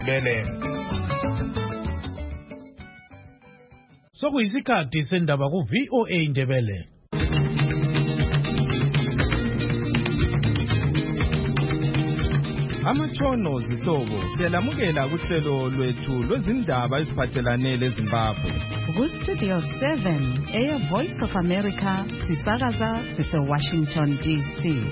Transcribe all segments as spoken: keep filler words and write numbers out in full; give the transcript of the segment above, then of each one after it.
Bele. Sokuyisikhathi sendaba ku V O A Ndebele. Amatshono zihlobo siyalamukela kuhlelo lwethu lwezindaba eziphathelane leZimbabwe. Ku Studio seven, Air Voice of America, sisakaza sise Washington D C.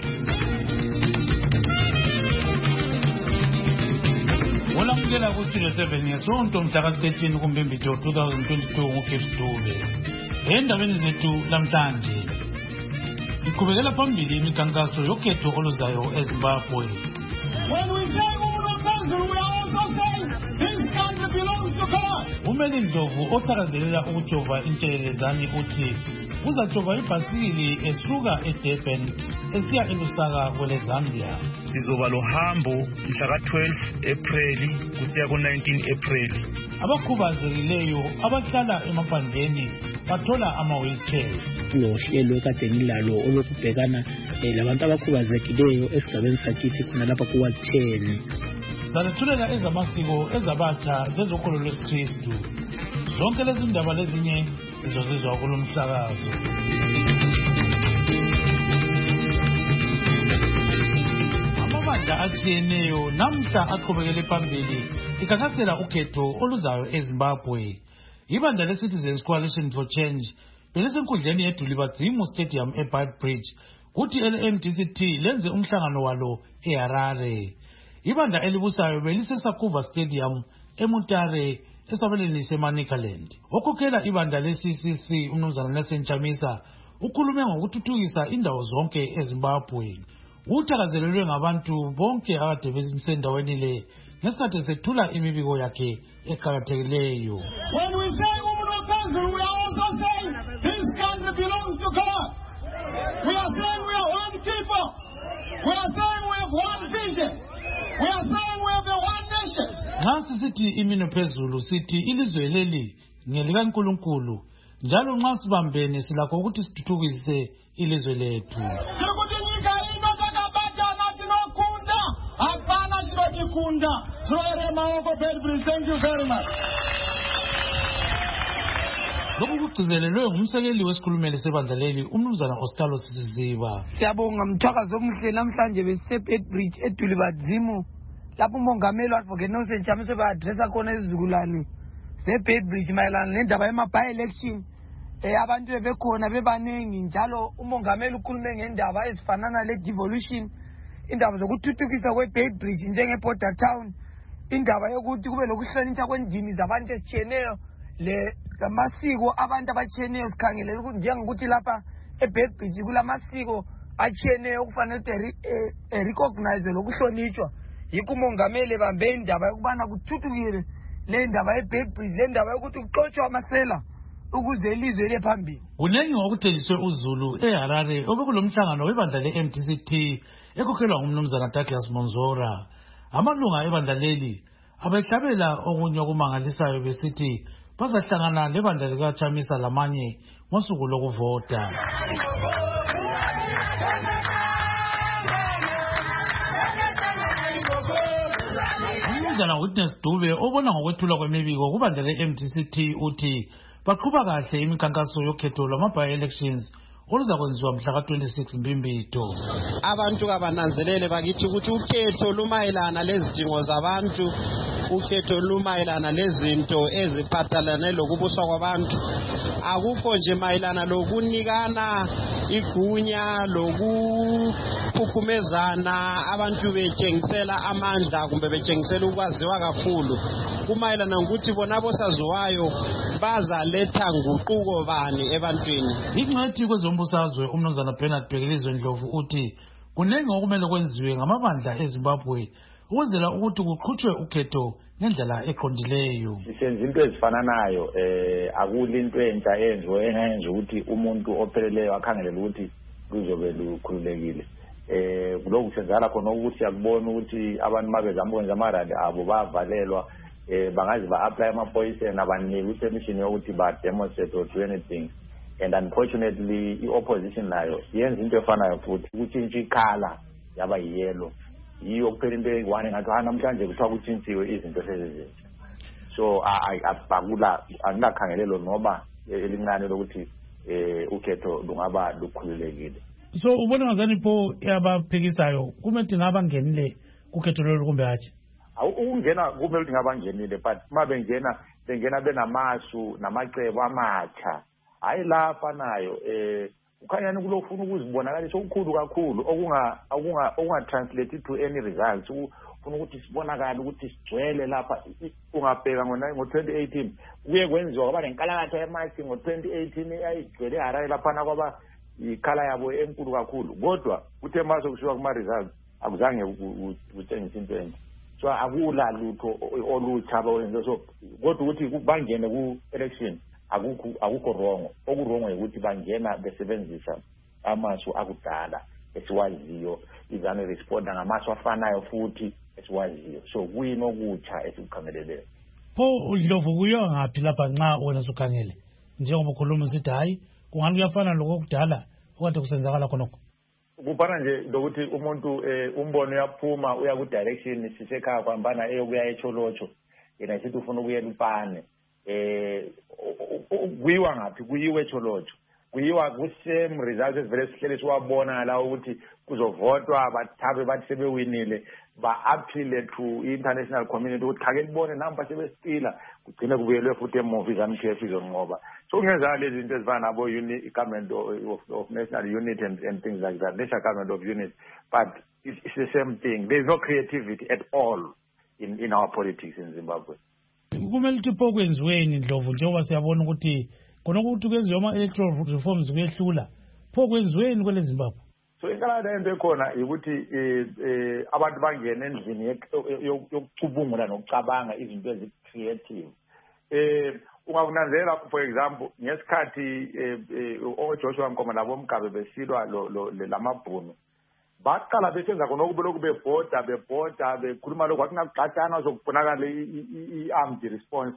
Olamukela ku Studio seven ngesonto mhla thirteen kuMbimbithi twenty twenty-two ngoKhefdube. Endabeni zethu namhlanje iqhubekela phambili imikhankaso yokhetho oluzayo eZimbabwe. When we say Umuntu Phezulu, we are also saying this country belongs to God. Umeli Ndlovu othakazelela ukujova intshelelezane uthi uzajova ibhasikili esuka eDurban esiya eLusaka kwele Zambia. Sizoba lohambo mhla twelve April kusiya ku nineteen April. Abakhubazekileyo abahlala emaphandleni bathola ama-wheelchairs. Uhlelo ekade ngilalo olokubhekana labantu abakhubazekileyo esigabeni sakithi khona lapha kuwa ten. Zalethulela ezamasiko ezabatha lezokholo lwesikristu. Zonke lezi ndaba lezinye zizozizwa kulo msakazo. Amabandla atshiyeneyo namhla aqhubekele phambili ikhakhasela ukhetho oluzayo eZimbabwe. Ibandla le-Citizens Coalition for Change belisenkundleni yeDulibadzimu Stadium eBeitbridge kuthi ele-M D C T lenze umhlangano walo eHarare. Ibandla elibusayo beliseSakuva Stadium eMutare esabeleni seManicaland. Okhokhela ibandla le-C C C umnumzana Nelson Chamisa ukhulume ngokuthuthukisa indawo zonke eZimbabwe. Uthakazelelwe ngabantu bonke akade besendaweni le ngesikhathi sethula imibiko yakhe eqhakathekileyo. When we say Umuntu Phezulu, we are also saying this country belongs to God. We are saying we are one people. We are saying we have one vision. We are saying we have the one nation. Nxa sithi imino phezulu sithi ilizwe leli ngelikaNkulunkulu njalo nxa sibambene silakho ukuthi sithuthukise ilizwe lethu. Thank you very much. Lokhu kugcizelelwe ngumsekeli wesikhulumeli sebandla leli umnumzana Ostalo Sisiziba. Siyabonga mthakazo omuhle namhlanje beseBeitbridge eDulibadzimu lapho umongameli Advocate Nelson Chamisa ba-addressa khona izizukulwane zeBeitbridge mayelana nendaba yama-by-election. Eh abantu bebekhona bebaningi njalo umongameli ukhulume ngendaba ezifanana le-devolution, indaba zokuthuthukisa kweBeitbridge njenge-border town, indaba yokuthi kube lokuhlonishwa kwendimi zabantu ezitshiyeneyo le lamasiko abantu abatshiyeneyo sikhangelele ukuthi njengokuthi lapha eBeitbridge kulamasiko atshiyeneyo okufanele ukuthi recognize lokuhlonishwa. Yikho umongameli bambe indaba yokubana kuthuthukile le ndaba yeBeitbridge, le ndaba yokuthi kuxoshwe amasela ukuze ilizwe lephambili. Kunengi ngokuthenjiswe uZulu eHarare obekulomhlangano webandla le-M D C T ekhokhelwa ngumnumzana Douglas Monzora. Amalunga ebandla leli abehlabela okunye okumangalisayo besithi bazahlangana lebandla likaChamisa lamanye ngosuku lokuvota. Umnumzana Witness Dube obona ngokwethula kwemibiko kubandla le-M D C T uthi baqhuba kahle imikhankaso yokhetho lwama-by-elections oluzakwenziwa mhla twenty-six Mbimbito. Abantu kabananzelele bakithi ukuthi ukhetho lumayelana lezidingo zabantu, ukhetho lumayelana lezinto eziphathelane lokubuswa kwabantu. Akukho nje mayelana lokunikana igunya lokuphukumezana abantu betshengisela amandla kumbe betshengisela ukwaziwa kakhulu. Kumayelana ukuthi bona bosaziwayo bazaletha nguquko bani ebantwini. Ingcwethi kwezombusazwe umnumzana Bernard Bhekelizwe Ndlovu uthi kunengi okumele kwenziwe ngamabandla eZimbabwe ukwenzela ukuthi kuqhutshwe ukhetho ngendlela eqondileyo. Sisenza into ezifananayo eh akulinto entsha enziwe engenza ukuthi umuntu opheleleyo akhangelele ukuthi kuzobe lukhululekile. Eh kuloko senzala khona ukuthi yakubona ukuthi abantu mabezama ukwenza amaradi abo bavalelwa eh bangazi ba-apply ama-poison abaningi permission yokuthi ba-demonstrate or do anything. And unfortunately i-opposition nayo yenza into efanayo futhi ukuthi ikhala yaba yellow yiyo kuphela into eyi-one ngathi ha namhlanje kuthiwa kutshintshiwe izinto sezizintsha. So akula anginakhangelelo noma elincane lokuthi eh ukhetho lungaba lukhululekile. So ubona ngazani pho yabaphekisayo kumele ngabangenile ukhetho lolu kumbe hathi? Ukungena kumele ukuthi ngabangenile, but uma bengena bengena benamasu namacebo amatsha hayi lapha nayo eh ukhanyani kulofuna ukuzibonakalisa okukhulu kakhulu okunga okunga okunga translate to any results. Ufuna ukuthi sibonakala ukuthi sigcwele lapha. Ungabheka ngo twenty eighteen kuye kwenziwa kwaba nenkalakatha yamathi ngo twenty eighteen ayigcwele Harare lapha na kwaba ikhala yabo enkulu kakhulu, kodwa kuthe mase kushiwa kuma results akuzange utshengisa into enye. So akula lutho olutsha abawenza. So kodwa ukuthi bangene ku election akukho akukho wrong. Okuwrong ukuthi bangena besebenzisa amasu akudala esiwaziyo, izane responda ngamasu afanayo futhi esiwaziyo. So kuyini okutsha esikukhangeleleyo. Pho uDlovu kuyo ngaphi lapha nxa wena sukhangele njengoba ukhuluma usithi hayi kungani kuyafana lokudala okade kusenzakala khonokho? Kupana nje lokuthi umuntu umbono uyaphuma uya ku direction sisekhaya kwambana eyokuya echolotsho yena sithi ufuna ukuya eLupane. Eh kuyiwa ngaphi? Kuyiwe echolotsho, kuyiwa ku same results esivele sihlele siwabona la ukuthi kuzovotwa bathabe bathi sebewinile ba appeal to international community ukuthi khake libone namba sebesicila kugcine kubuyelwe futhi emuvi zami K F izonqoba. So ngeza lezi zinto ezifana nabo unit government of, of national unity and, and things like that, national government of unity, but it's, it's the same thing. There's no creativity at all in in our politics in Zimbabwe. Kumele ukuthi pho kwenziweni Ndlovu njengoba siyabona ukuthi konokuthi kwenziwa ama electoral reforms kuyehlula pho kwenziweni kwele Zimbabwe? So inkalakatha into ekhona ukuthi eh abantu bangena endlini yokucubungula nokucabanga izinto ezi-creative. Eh ungakunanzela for example ngesikhathi oJoshua Nkomo labo Mgabe besilwa lo lamabhunu baqala besenza khona okubeloku bebhoda bebhoda bekhuluma lokho akungaxatshana zokubonakala i-armed response.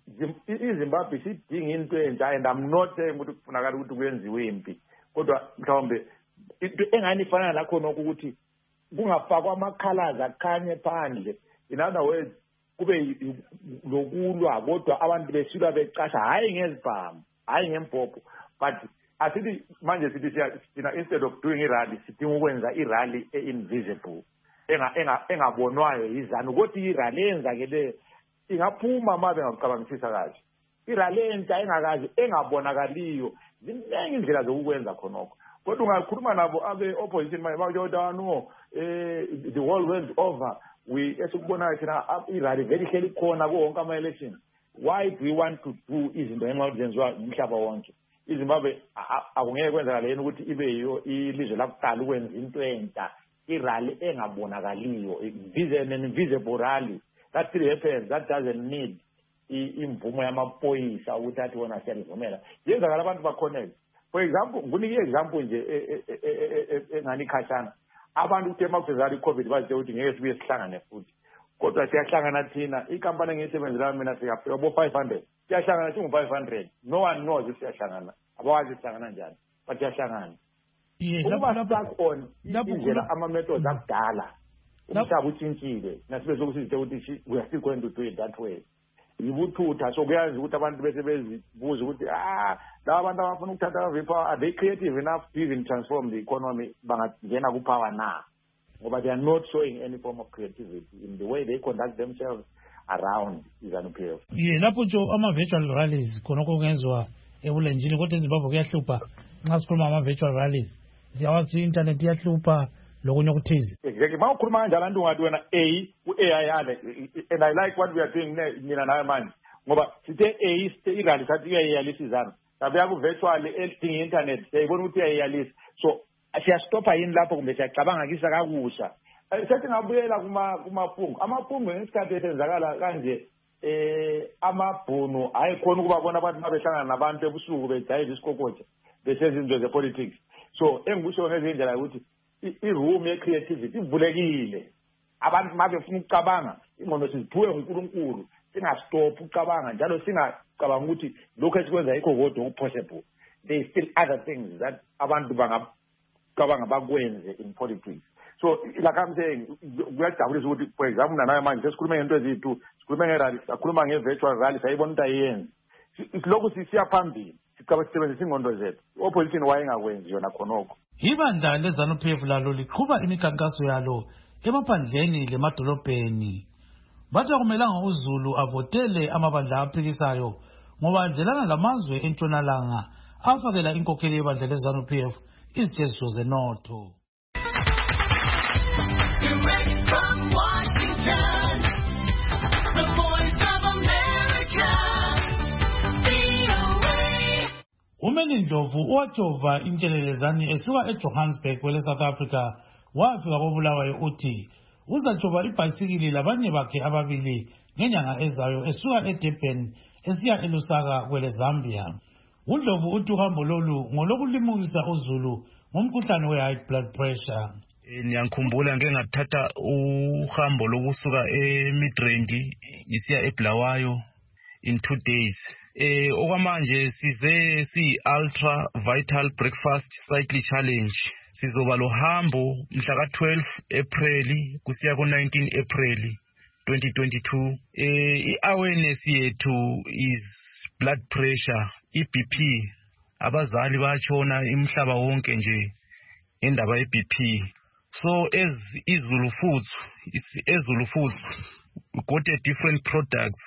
iZimbabwe sidinga into entsha and I'm not saying ukuthi kufunakala ukuthi kuyenziwe impi, kodwa mhlawumbe into engani ifana lakho nokuthi kungafakwa amakhalaza akhanye phandle. In other words kube lokulwa kodwa abantu besilwa becasha hayi ngezibhamu hayi ngempopho. But asithi manje sithi sina instead of doing irally sidinga ukwenza irally e-invisible enga engabonwayo izanu ukuthi irally eyenzakele ingaphuma mabe ngakucabangisisa kahle. Irally entsha engakazi engabonakaliyo ziningi indlela zokukwenza khonokho. Kodwa ungakhuluma nabo abe opposition manje bayoda no eh the world went over we esukubona thina irally very hleli khona ku wonke ama elections. Why do we want to do izinto engazenziwa umhlaba wonke? iZimbabwe akungeke kwenzakala yena ukuthi ibe yiyo ilizwe lakuqala ukwenza into entsha irally engabonakaliyo invisible rally. That still happens. That doesn't need imvumo yamaphoyisa ukuthi athi wona siyalivumela. Yenzakala abantu baconnect. For example ngunike example nje engani khashana abantu uthe makuzali iCovid bathi ukuthi ngeke sibuye sihlangane futhi, kodwa siyahlangana thina ikampani engiyisebenzela mina siyafika bo five hundred siyahlangana singu five hundred. No one knows if siyahlangana abawazi sihlangana njani but siyahlangana. Ukuba stuck on indlela ama-methods akudala umhlaba utshintshile nasibe sokusithi ukuthi we are still going to do it that way. Yibuthutha so kuyazi ukuthi abantu bese bezibuza ukuthi ah laba abantu abafuna ukuthatha ama-power are they creative enough to even transform the economy bangangena ku-power na, ngoba they are not showing any form of creativity in the way they conduct themselves around izanu-P F. Ye lapho nje ama-virtual rallies khonokho kungenziwa ebulenjini kodwa eZimbabwe kuyahlupha nxa sikhuluma ama-virtual rallies siyawazi i-internet iyahlupha lokunye okuthize. Exactly. Ma ukhuluma kanjalo antu ungathi wena A ku-A I yale and I like what we are doing mina nawe manje ngoba sithe A sithe irally sathi uyayiyalisa izana sabuya ku-virtual edinga i-internet siyayibona ukuthi uyayiyalisa. So siyastopha yini lapho kumbe siyacabanga kisa kakusha sethi ngabuyela kumapungu amapungu ngesikhathi esenzakala kanje eh amabhunu ayikhona ukubabona abantu babehlangana nabantu ebusuku bejayiva isikokotsha besenza izinto ze-politics. So engikusho ngezindlela ukuthi i-room ye-creativity ivulekile. Abantu mabe funa ukucabanga ingqondo siziphuwe nguNkulunkulu singastop ukucabanga njalo singacabanga ukuthi lokho esikwenza yikho kodwa okupossible. There is still other things that abantu bangacabanga bakwenze in politics. So like I'm saying, kuyajabulisa ukuthi for example nanayo manje sesikhuluma ngento eziyi-two, sikhuluma nge-rally, sikhuluma nge-virtual rally, sayibona into ayenzi. Lokhu sisiya phambili, sicaba sisebenzisa ingqondo zethu. Opposition wayengakwenzi yona khonokho. Ibandla le-ZANU-P F lalo liqhuba imikhankaso yalo emaphandleni lemadolobheni. Bathi akumelanga uZulu avotele amabandla aphikisayo ngoba adlelana lamazwe entshonalanga afakela inkokheli yebandla le-ZANU-P F izijeziso zenotho. Direct from Washington, the Voice of America, V O A. Umeni Ndlovu owajova intshelelezane esuka eJohannesburg kwele South Africa wafika koBulawayo uthi uzajova ibhayisikili labanye bakhe ababili ngenyanga ezayo esuka eDurban esiya eLusaka kwele Zambia. uNdlovu uthi uhambo lolu ngolokulimukisa uZulu ngomkhuhlane we-high blood pressure. Ngiyakhumbula ngeke ngathatha uhambo lokusuka eMidrand ngisiya eBulawayo in two days. Eh okwamanje size si ultra vital breakfast cycle challenge. Sizoba lo hambo mhla ka twelve April kusiya ku nineteen April twenty twenty-two. Eh i-awareness yethu is blood pressure, i-B P. Abazali bachona imhlaba wonke nje indaba ye-B P. So as iZulu foods, iZulu foods got a different products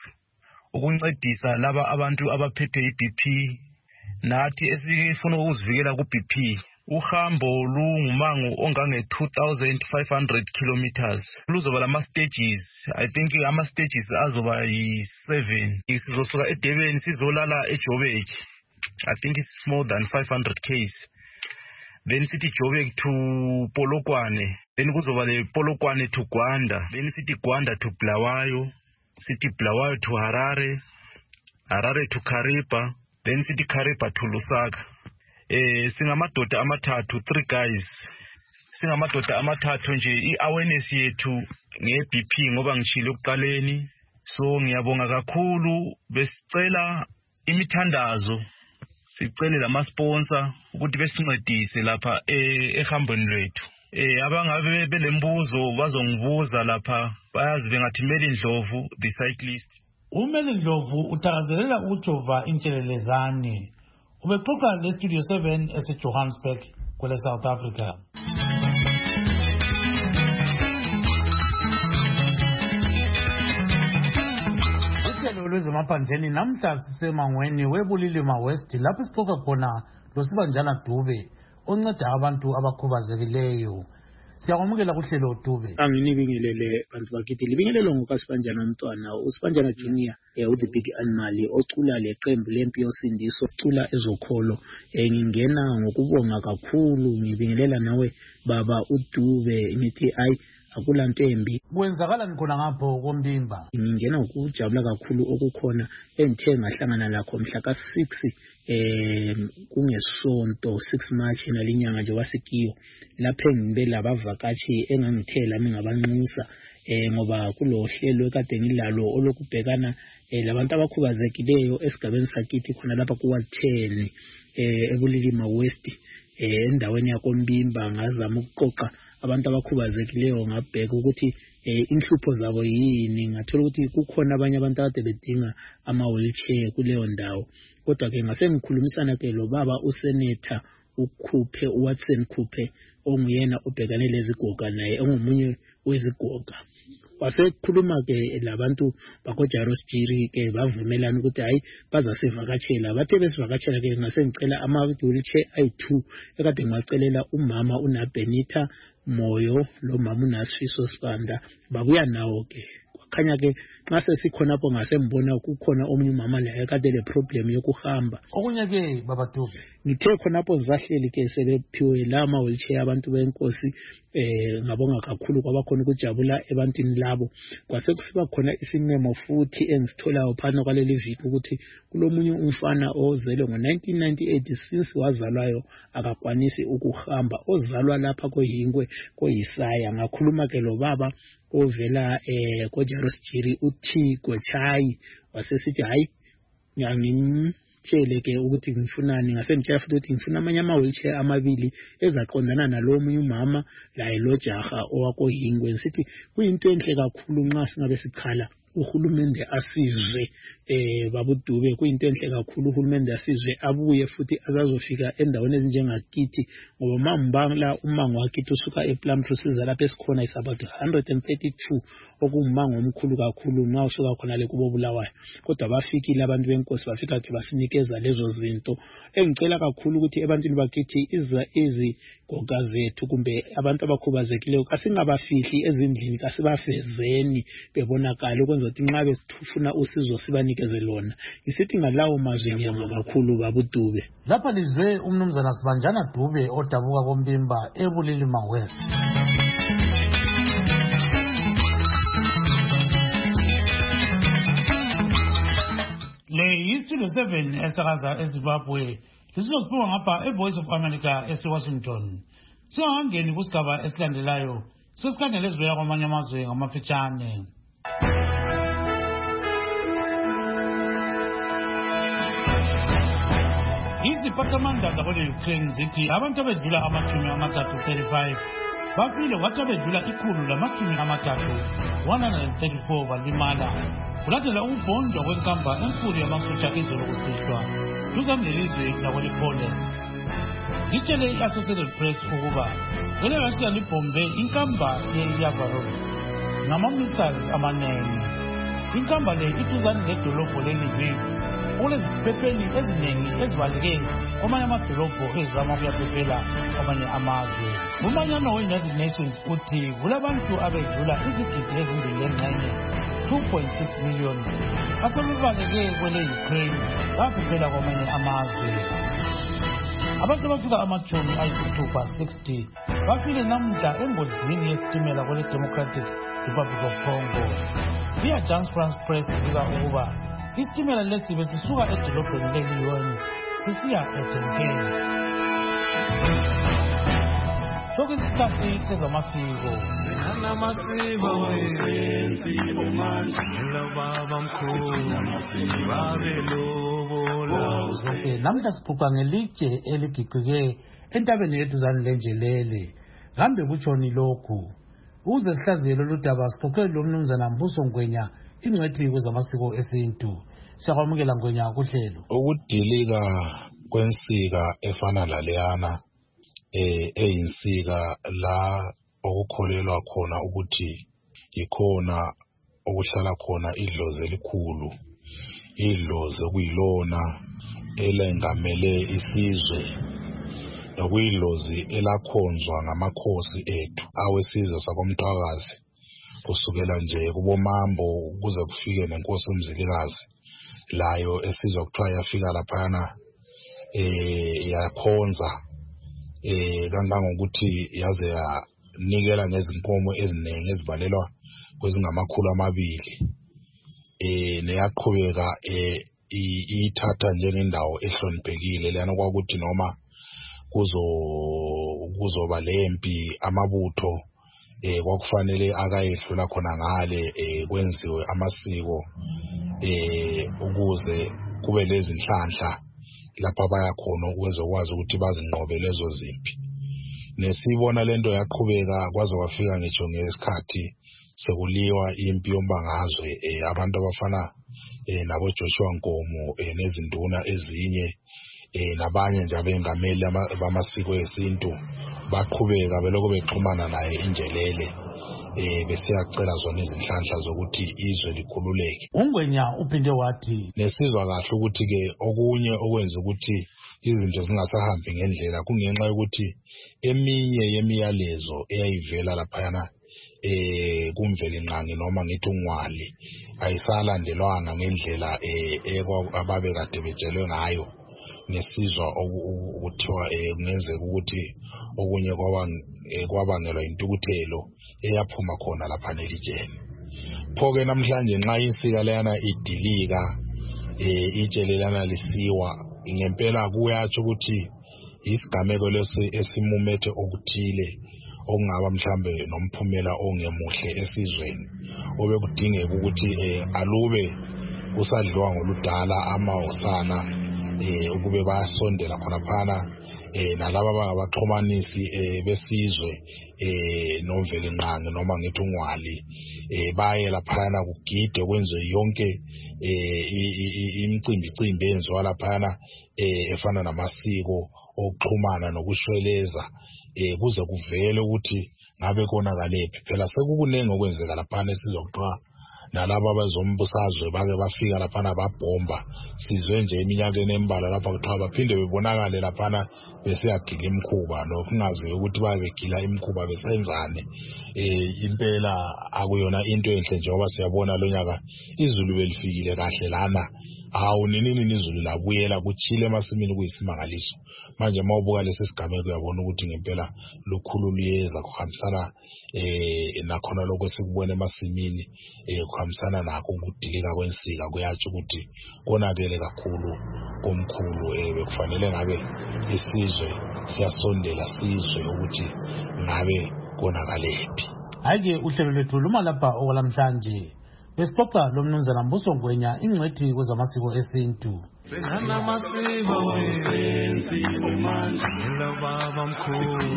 ukuncedisa laba abantu abaphethwe i-B P nathi esifuna ukuzivikela ku-B P. Uhambo lungumango ongange two thousand five hundred kilometers. Luzoba lama stages. I think ama stages azoba yi-seven. Sizosuka eDurban sizolala eJoburg. I think it's more than five hundred k's. Then sithi Joburg to Polokwane. Then kuzoba le Polokwane to Gwanda. Then sithi Gwanda to Bulawayo. Sithi Bulawayo to Harare. Harare to Kariba. Then sithi Kariba to Lusaka. Eh singamadoda amathathu, three guys. Singamadoda amathathu nje i-awareness yethu nge-B P ngoba ngishilo kuqaleni. So ngiyabonga kakhulu besicela imithandazo. Sicele lama sponsor ukuthi besincedise lapha ehambweni lethu. Eh abangabe belembuzo bazongibuza lapha bayazi bengathi Meli Ndlovu the cyclist. uMeli Ndlovu uthakazelela ukujova intshelelezane. Ubexoxa le Studio seven eseJohannesburg kwele South Africa. Lwezemaphandleni namhla sisemangweni weBulilima West lapho sixoxa khona loSibanjana Dube onceda abantu abakhubazekileyo. Siyakwamukela kuhlelo Dube. Anginibingelele bantu bakithi libingelelo ngokaSibanjana umntwana uSibanjana Junior eh uThe Big Animal ocula leqembu lempi yosindiso ocula ezokholo. Eh ngingena ngokubonga kakhulu ngibingelela nawe baba uDube ngithi ay akulanto embi. Kwenzakala nikhona ngapho koMbimba. Ngingena ukujabula kakhulu okukhona engithe ngahlangana lakho mhla ka six eh kungesonto six March nalinyanga nje wasikiyo lapho ngibe labavakashi engangithela mingabanxusa eh ngoba kulohlelo ekade ngilalo olokubhekana eh labantu abakhubazekileyo esigabeni sakithi khona lapha kuwa ten eh eBulilima West eh endaweni yakoMbimba ngazama ukuqoqa abantu abakhubazekileyo ngabheka ukuthi eh inhlupho zabo yini ngathola ukuthi kukhona abanye abantu ade bedinga ama wheelchair kuleyo ndawo kodwa ke ngase ngikhulumisana ke lo baba usenator ukhuphe uWatson Khuphe onguyena obhekane lezigoga naye ongumunye wezigoga wasekhuluma ke labantu bakoJaros Jiri ke bavumelana ukuthi hayi bazasivakatshela bathe besivakatshela ke ngase ngicela ama wheelchair ayi two ekade ngimacelela umama unaBenita Moyo lo mama unaSifiso Sibanda babuya nawo ke khanya ke xa sesikhona lapho ngase mbona kukhona omunye umama la ekade le problem yokuhamba okunye ke baba Dube ngithe khona lapho zahleli ke sebephiwe lama wheelchair abantu benkosi eh ngabonga kakhulu kwabakhona ukujabula ebantwini labo kwase kusiba khona isimemo futhi engisitholayo phana kwaleli viki ukuthi kulomunye umfana ozelwe ngo nineteen ninety-eight since wazalwayo akakwanisi ukuhamba ozalwa lapha koHingwe koYisaya ngakhuluma ke lo baba ovela eh koJaros Jiri uthi Gochayi wasesithi hayi ngiyangim ngimtshele ke ukuthi ngifunani ngase ngitshela futhi ukuthi ngifuna amanye ama wheelchair amabili ezaqondana nalowo munye umama la lo jaha owako Hingwe sithi kuyinto enhle kakhulu nxa singabe sikhala uhulumende asizwe eh babudube kuyinto enhle kakhulu uhulumende asizwe abuye futhi azazofika endaweni ezinjengakithi ngoba mambala umango wakithi usuka ePlumtree siza lapha esikhona is about one hundred thirty-two okumango omkhulu kakhulu nxa usuka khona le kubo Bulawayo kodwa bafikile abantu benkosi bafika ke basinikeza lezo zinto engicela kakhulu ukuthi ebantwini bakithi iza izigoga zethu kumbe abantu abakhubazekileyo kasingabafihli ezindlini kasibafezeni bebonakala ukwenza ukuthi nxa besifuna usizo sibanikeze lona isithi ngalawo mazwi ngiyabonga kakhulu babudube lapha lizwe umnumzana Sibanjana Dube odabuka koMbimba eBulilima West. Le Studio seven esakaza eZimbabwe lisizosibuka ngapha eVoice of America eWashington. Singangeni kusigaba esilandelayo sesikhangele ezwe kwamanye amazwe ngamafitshane. Izipatamanda zabole-Ukraine zithi abantu abedlula amachumi amathathu thirty-five bafile kwathi abedlula ikhulu lamachumi amathathu one hundred thirty-four balimala kulandela ukubhondwa kwenkamba enkulu yamasosha izolo kusihlwa duzane lelizwe lakwele-Poland. Litshele i-Associated Press ukuba elelasiya libhombe inkamba ye-Yavarov ngama-missiles amanengi. Inkamba le iduzane ledolobho le-Lviv okuleziphepheli eziningi ezibaleke kwamanye amadolobho ezizama ukuyaphephela kwamanye amazwe. Umanyano we-United Nations uthi kulabantu abedlula izigidi ezimbili lengxenye two point six million asebebaleke kwele-Ukraine baphephela kwamanye amazwe. Abantu abafika amachumi ayisithupha sixty bafile namuhla engozini yesitimela kwele-Democratic Republic of Congo. I-Agence France Press ibika ukuba isitimela lesi besisuka edolobheni le-Lyon sisiya eThekwini. Sokuyisikhathi sezamasiko. Namasiko wesenzile manje lobaba mkhulu babelobola. Namhla sixoxa ngelitshe eligiqike entabeni yeduzane lenjelele. Kambe kutshoni lokhu? Uze sihlaziyele ludaba sixoxele lo mnumzana Mbuso Ngwenya ingcwethi kwezamasiko esintu. Siyakwamukela Ngwenya kuhlelo. Ukudilika kwensika efana laleyana eh eyinsika la okukholelwa khona ukuthi ikhona okuhlala khona idlozi elikhulu, idlozi kuyilona elengamele isizwe, okuyidlozi elakhonzwa ngamakhosi ethu awesizwe sakomthwakazi kusukela nje kubomambo kuze kufike nenkosi uMzilikazi layo esizwa kuthiwa yafika laphana eh yakhonza eh kangangokuthi yaze yanikela ngezinkomo eziningi ezibalelwa kwezingamakhulu amabili eh neyaqhubeka eh ithatha njengendawo ehloniphekile lana kwakuthi noma kuzo kuzoba lempi amabutho eh kwakufanele akayehlula khona ngale eh kwenziwe amasiko eh ukuze kube lezi nhlanhla lapha baya khona ukwezokwazi ukuthi bazinqobe lezo zimpi. Nesibona lento yaqhubeka kwaze kwafika ngisho ngesikhathi sekuliwa impi yombangazwe eh abantu abafana eh nabo Joshua Nkomo eh nezinduna ezinye eh nabanye nje abengameli bamasiko esintu baqhubeka beloko bexhumana naye injelele eh besiyacela zona izinhlanhla zokuthi izwe likhululeke. Ungwenya uphinde wathi nesizwa kahle ukuthi ke okunye okwenza ukuthi izinto zingasahambi ngendlela kungenxa yokuthi eminye yemiyalezo eyayivela laphayana eh kumveli nqangi noma ngithi ungwali ayisalandelwanga ngendlela eh ababe kade betshelwe ngayo. Nesizwa ukuthiwa eh kungenzeka ukuthi okunye kwaba kwabangelwa intukuthelo eyaphuma khona lapha nelitsheni. Phoke namhlanje nxa insika leyana idilika eh itshelelana lisiwa ngempela kuyatsho ukuthi isigameko lesi esimumethe okuthile okungaba mhlambe nomphumela ongemuhle esizweni obekudingeka ukuthi eh alube kusadliwa ngoludala amawosana eh ukube basondela khona phana eh nalabo abangabaxhumanisi eh besizwe eh nomveli nqangi noma ngithi ungwali eh baye laphana kugide kwenziwe yonke eh imicimbi icimbi enziwa laphana eh efana namasiko okuxhumana nokushweleza eh kuze kuvele ukuthi ngabe konakalephi phela sekukunenge okwenzeka laphana sizokuthiwa nalabo abazombusazwe bake bafika laphana babhomba sizwe nje eminyakeni embalwa lapha kuthiwa baphinde bebonakale laphana besiyagila imkhuba nokungazi ukuthi babegila imkhuba besenzane eh impela akuyona into enhle njengoba siyabona lo nyaka izulu belifikile kahle lana awu ninini izulu labuyela kuchile emasimini kuyisimangaliso manje mawubuka lesi sigameko uyabona ukuthi ngempela lukhulu liyeza kuhambisana eh nakhona lokho sikubona emasimini eh kuhambisana nakho ukudilika kwensika kuyatsho ukuthi konakele kakhulu komkhulu eh bekufanele ngabe isizwe siyasondela sizwe ukuthi ngabe konakalephi. Hayi uhlelo lwethu luma lapha okwalamhlanje besixoxa lo mnumzana Mbuso Ngwenya ingcwethi kwezamasiko esintu. Sengana masiko wesenzi umandla baba mkhulu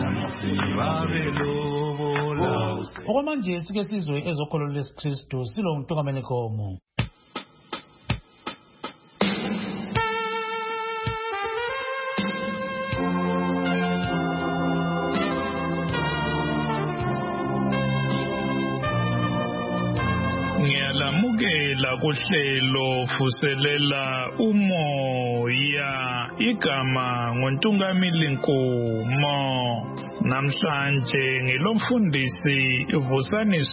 babelobola. Okwamanje sike sizwe ezokholo lesiKristu silo Ntokamene Khomo. Ngiyalamukela kuhlelo fuselela umoya igama ngoNtungamili Nkomo. Namhlanje ngilomfundisi Vusani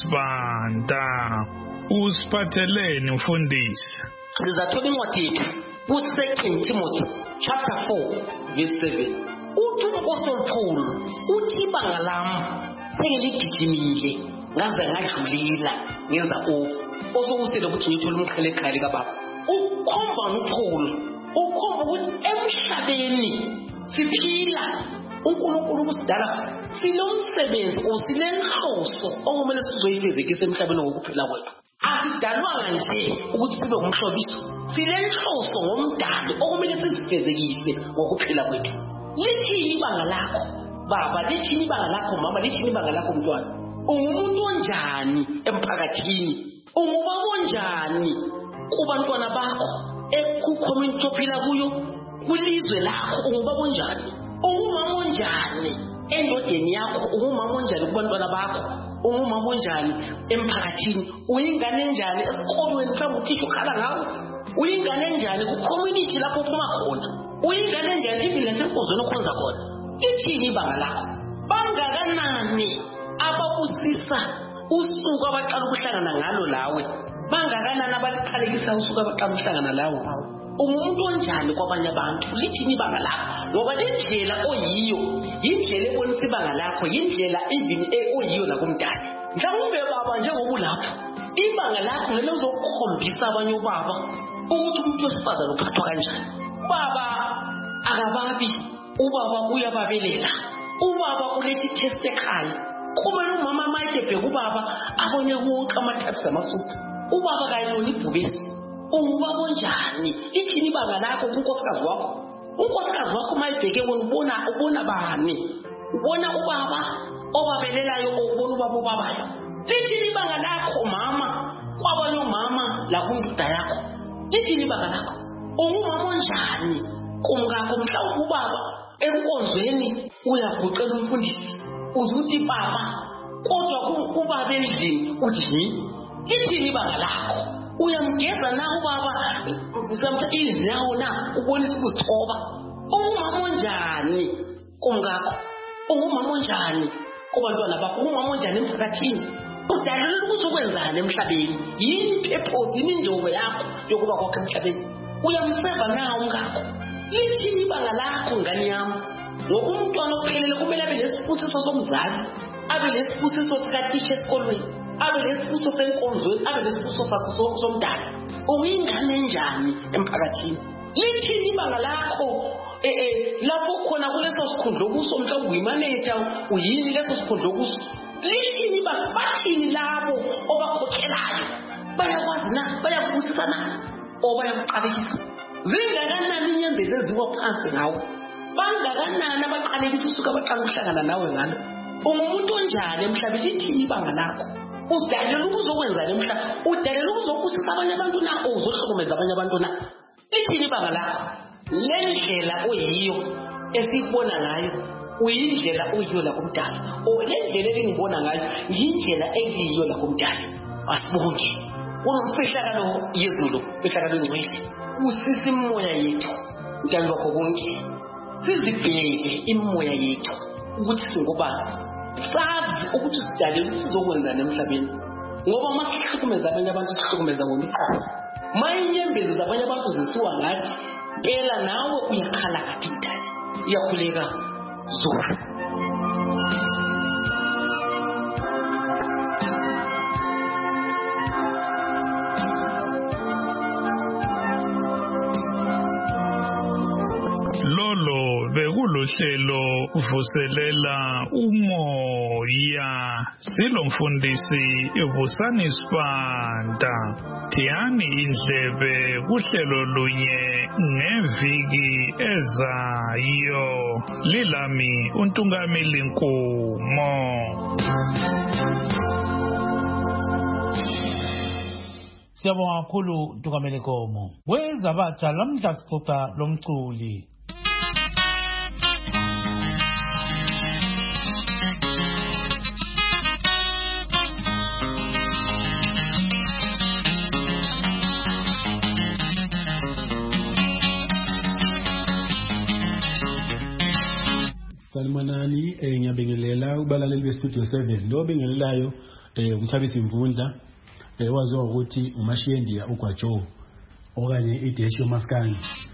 Sibanda. Usiphatheleni mfundisi? Sizathola incwadi yethu ku-Second Timothy chapter four verse seven. Uthi uMpostoli Paul uthi ibanga lami sengiligijimile ngaze ngadlulila ngenza ofu osokusele ukuthi ngithola umqhele ekhaya kababa. Ukhomba uPaul ukhomba ukuthi emhlabeni siphila uNkulunkulu kusidala silomsebenzi osilenhloso okumele sizoyifezekisa emhlabeni ngokuphila kwethu. Asidalwanga nje ukuthi sibe umhlobiso, silenhloso ngomdali okumele sizifezekise ngokuphila kwethu. Lithini ibanga lakho baba, lithini ibanga lakho mama, lithini ibanga lakho mntwana? Ungumuntu onjani emphakathini? Ungubaba onjani kubantwana bakho ekucommunity ophila kuyo kulizwe lakho? Ungubaba onjani? Ungumama onjani endodeni yakho? Ungumama onjani kubantwana bakho? Ungumama onjani emphakathini? Uyingane enjani esikolweni mhlawumbe uthisha ukhala ngawe? Uyingane enjani ku-community lapho uphuma khona? Uyingane enjani impilo yasenkozweni okhonza khona? Ithini ibanga lakho? Bangakanani ababusisa usuku abaqala ukuhlangana ngalo lawe? Bangakanani abaliqalekisa usuku abaqala ukuhlangana lawe? Umuntu onjani kwabanye abantu? Lithini ibanga lakho? Ngoba lendlela oyiyo yindlela ebonisa ibanga lakho, yindlela even oyiyo nakumntana. Mhlawumbe baba njengoba ulapho ibanga lakho ngeke uzokukhombisa abanye ubaba ukuthi umuntu wesifazane uphathwa kanjani. Baba akababi, ubaba uyababelela, ubaba uletha itest ekhaya. Kumele umama amathe bheka ubaba abone wonke amatypes amasuphu. Ubaba kayilona ibhubesi. Ungubaba onjani? Lithini ibanga lakho kunkosikazi wakho? Unkosikazi wakho mayibheke wena ubona ubona bani? Ubona ubaba obabelelayo ubona ubaba obabayo? Lithini ibanga lakho mama kwabanye mama lakunduda yakho? Lithini ibanga lakho? Ungumama onjani kumngakho? Mhlawumbe ubaba enkonzweni uyaguqela umfundisi uzuthi baba kodwa ubaba endlini uthi lithini ibanga lakho? Uyamgeza na ubaba samtha izinyawo na ubonisa ukuzithoba? Ungumama onjani kumngakho? Ungumama onjani kubantwana bakho? Ungumama onjani emphakathini? Udalelwe ukuthi ukwenzani emhlabeni? Yini purpose, yini injongo yakho yokuba kwakho emhlabeni? Uyamseva na umngakho? Lithini ibanga lakho ngani yami? Ngoba umntwana ophelele kumele abe nesifusiso somzali, abe nesifusiso sikatitsha esikolweni, abe nesifusiso senkonzweni, abe nesifusiso sakho somdala. Uyingane enjani emphakathini? Lithini ibanga lakho eh eh lapho khona kuleso sikhundlo kuso mhlawumbe uyimanager uyini leso sikhundlo kuso? Lithini ibanga? Bathini labo obakhokhelayo? Bayakwazi na? Bayakubusisa na? obayakuqalekisa zingakanani inyembezi eziwa phansi ngawo bangakanani abaqalekisa usuka baqala ukuhlangana nawe ngalo umuntu onjani emhlabeni ithini ibanga lakho udalela ukuzokwenzana emhlabeni udalela ukuzobusisa abanye abantu na uzohlukumeza abanye abantu na ithini ibanga lakho lendlela oyiyo esibona ngayo uyindlela oyiyo la kumdala o lendlela engibona ngayo yindlela eyiyo la kumdala asibonke umfihlakalo yezulu fihlakalo ingcwele usisi imoya yethu njalo lokho konke sizibheke imoya yethu ukuthi singobani sazi ukuthi sidale ukuthi sizokwenzana emhlabeni ngoba masihlukumeza abanye abantu sihlukumeza ngomiqondo mayinyembezi zabanye abantu zisiwa ngathi phela nawe uyakhala ngathi mdala iyakhuleka zulu Bekulohlelo vuselela umoya silomfundisi Vusani Sibanda Tiani indlebe kuhlelo lunye ngeviki ezayo lilami uNtungamili Nkumo. Siyabonga kakhulu Ntungamili Nkomo. Weza batsha lamhla sixoxa lomculi Salmanani eh ngiyabengelela ubalaleli be Studio seven lo bengelelayo eh umthabisi Mvundla eh waziwa ukuthi uMashiyendiya uGwajo okanye iDesho Maskandi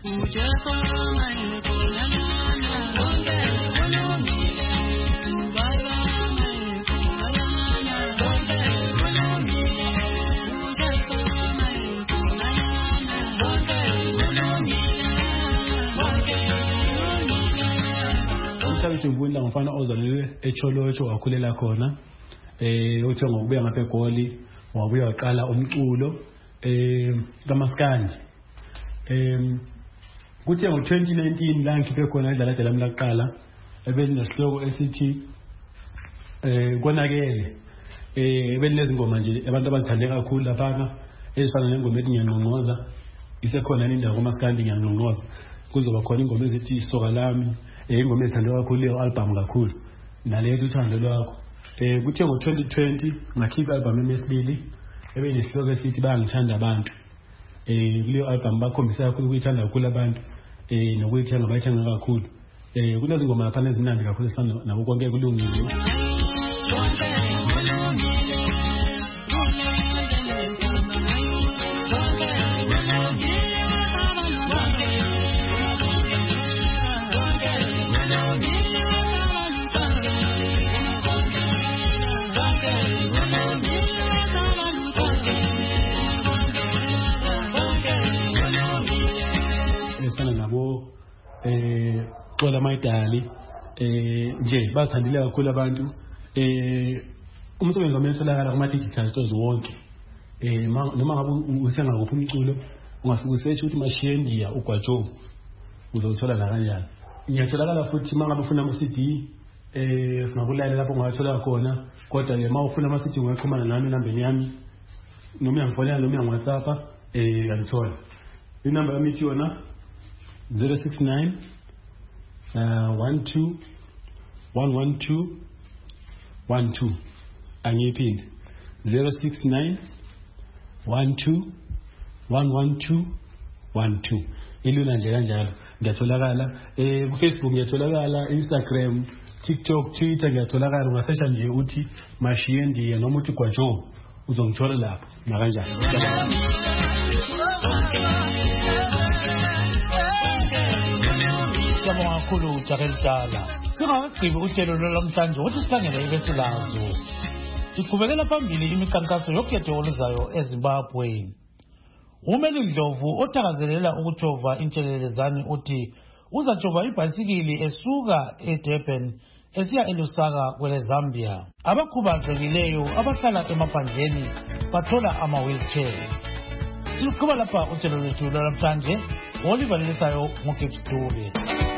Mvundla ngofana ozalelwe eCholocho wakhulela khona eh uthi ngokubuya ngapha eGoli wabuya waqala umculo eh kaMaskandi eh kuthi ngo twenty nineteen la ngikhiphe khona idlala dela laqala ebelinesihloko esithi eh konakele eh belinezingoma nje abantu abazithande kakhulu lapha ezifana nengoma ethi ngiyanqonqoza isekhona indawo kaMaskandi ngiyanqonqoza kuzoba khona ingoma ezithi soka lami ingoma ezithandwa kakhulu leyo album kakhulu naleyo uthando lwakho eh kuthe ngo twenty twenty ngakhipha album emesibili ebenesihloko esithi bangithanda abantu eh kuleyo album bakhombisa kakhulu ukuyithanda kakhulu abantu eh nokuyithanda bayithanda kakhulu eh kunezingoma lapha ezinandi kakhulu esifana nabo konke kulungile eh xola mayidali eh nje basandile kakhulu abantu eh umsebenzi wami utholakala kuma digital stores wonke eh noma ngabe usenga kuphi umculo ungafika usearch ukuthi Mashiyendiya uGwajo uzothola la kanjani ngiyatholakala futhi mangabe ufuna ama C D eh singakulalela lapho ungathola khona kodwa ke mawufuna ama C D ungaxhumana nami nambeni yami noma uyangifonela noma uyangi-WhatsApp eh ngalithola inamba yami ithi yona zero six nine uh one two one one two one two angiphinde zero six nine one two one one two one two ilula nje kanjalo ngiyatholakala eh ku Facebook ngiyatholakala Instagram TikTok Twitter ngiyatholakala ungasesha nje uthi Mashiyendiya noma uthi Gwajo uzongithola lapho na kanjani Siyabonga kakhulu Jakelitshala. Singakagqibi uhlelo lwamhlanje ukuthi sihlangene ibesilazo. Siqhubekela phambili imikhankaso yokhetho oluzayo eZimbabwe. Umeli Ndlovu othakazelela ukujova intshelelezane uthi uzajova ibhasikili esuka eDurban esiya eLusaka kwele Zambia. Abakhubazekileyo abahlala emaphandleni bathola ama wheelchair. siluqhuba lapha utyelo lwethu lwanamhlanje ngolivalelisayo ngocape story.